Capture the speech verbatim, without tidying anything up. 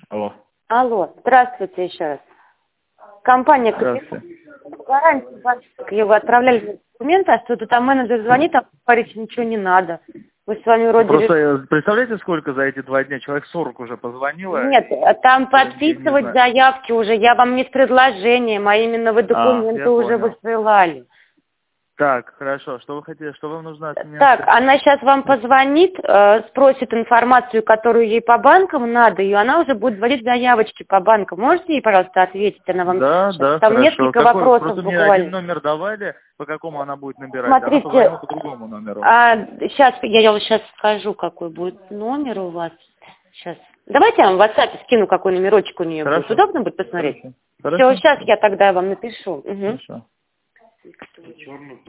Алло. Алло, здравствуйте еще раз. Компания Здравствуйте. «Капитан», вы отправляли документы, а что-то там менеджер звонит, а говорит, ничего не надо. Мы с вами вроде... Просто э, представляете, сколько за эти два дня? Человек сорок уже позвонило. Нет, там Я подписывать не знаю. заявки уже, я вам не с предложением, а именно вы документы А, уже понял. высылали. Так, хорошо. Что вы хотите, что вам нужно от меня? Так, она сейчас вам позвонит, э, спросит информацию, которую ей по банкам надо, и она уже будет вводить заявочки по банкам. Можете ей, пожалуйста, ответить? Она вам Да, сейчас- да, там хорошо. несколько Какой? вопросов Просто мне буквально. один номер давали, по какому она будет набирать. Она Смотрите, позвонила по другому номеру. а, сейчас я, я вам сейчас скажу, какой будет номер у вас. Сейчас. Давайте я вам в WhatsApp скину, какой номерочек у нее будет. Хорошо. Удобно будет посмотреть? Хорошо. Все, сейчас я тогда вам напишу. Угу. Хорошо.